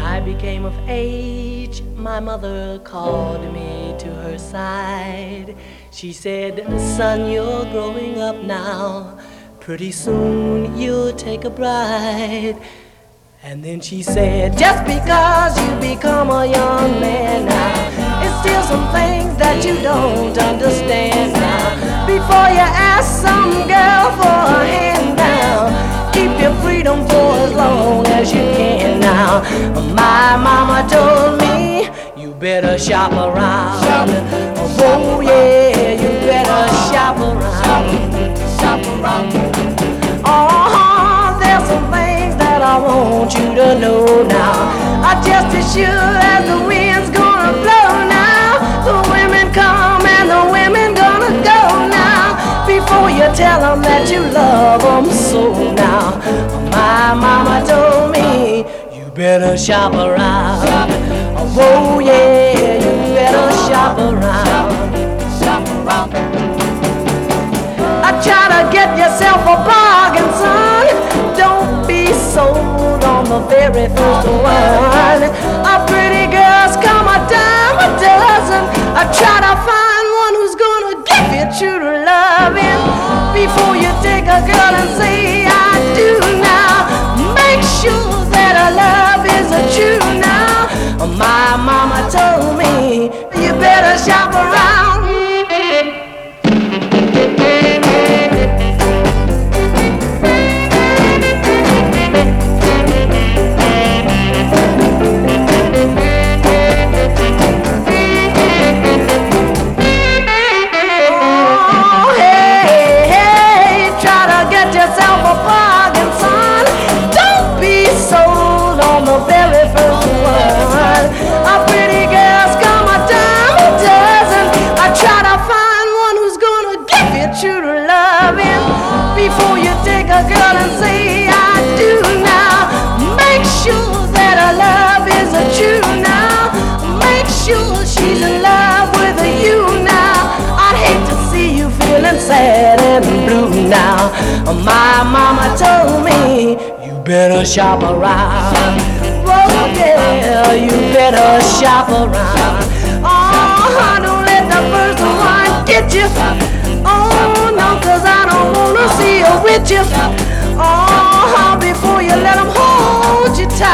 I became of age, my mother called me to her side. She said, son, you're growing up now. Pretty soon you'll take a bride. And then she said, just because you become a young man now, it's still some things that you don't understand now. Before you ask some girl for a hand now, keep your freedom for as long as you can now. My mama told me, you better shop around. Oh yeah, you better shop around. Shop around. Oh, there's some things that I want you to know now. Just as sure as the wind's gonna blow now, the women come and the women gonna go now. Before you tell them that you love them so now. My mama told me, you better shop around. Oh yeah, you better shop around. Shop around. Try to get yourself a bargain, son. Don't be sold on the very first one. A pretty girl's come a dime a dozen. Try to find one who's gonna give you true loving. Before you take a girl and say I do now, make sure that her love is a true now. My mama told me, you better shop around. Before you take a girl and say I do now, make sure that her love is a true now. Make sure she's in love with you now. I'd hate to see you feeling sad and blue now. My mama told me, you better shop around. Oh yeah, you better shop around. Oh, don't let the first one get you. Oh no, 'cause I don't wanna see you with you. Oh, before you let them hold you tight.